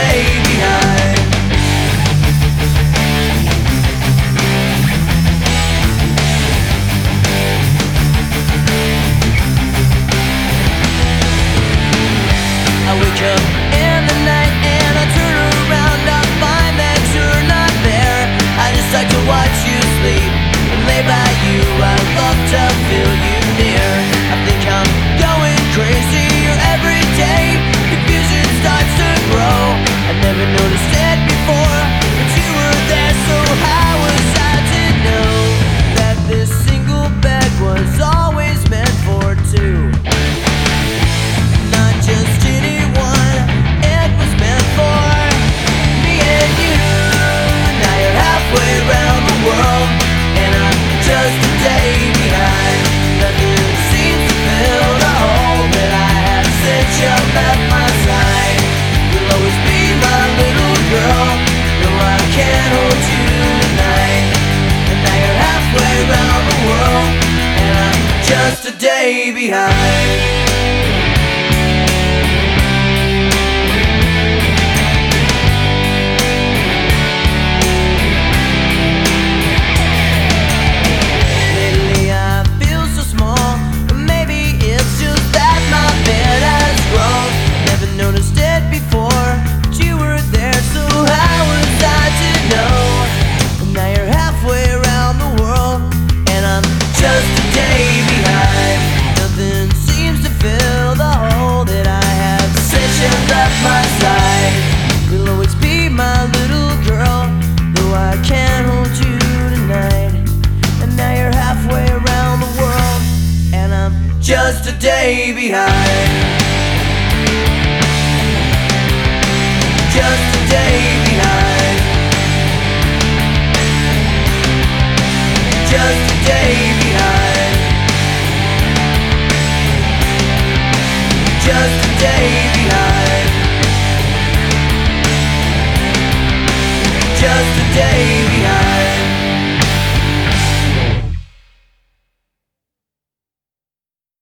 day behind. I wake up in the night and I turn around, I find that you're not there. I just like to watch you sleep and lay by you. I love to feel you near. I think I'm going crazy every day. Confusion starts to grow. I never noticed it before, but you were there, so how was I to know that this single bed was always meant for two? Not just anyone, it was meant for me and you. Now you're halfway around the world, and I'm just a day behind. Nothing seems to fill the hole that I have since you left my side. You'll always be my little girl, though I can't hold you tonight. And now you're halfway around the world, and I'm just a day behind. My side, you'll always be my little girl, though I can't hold you tonight. And now you're halfway around the world, and I'm just a day behind. Just a day behind. Just a day behind. Just a day behind. Just a day behind.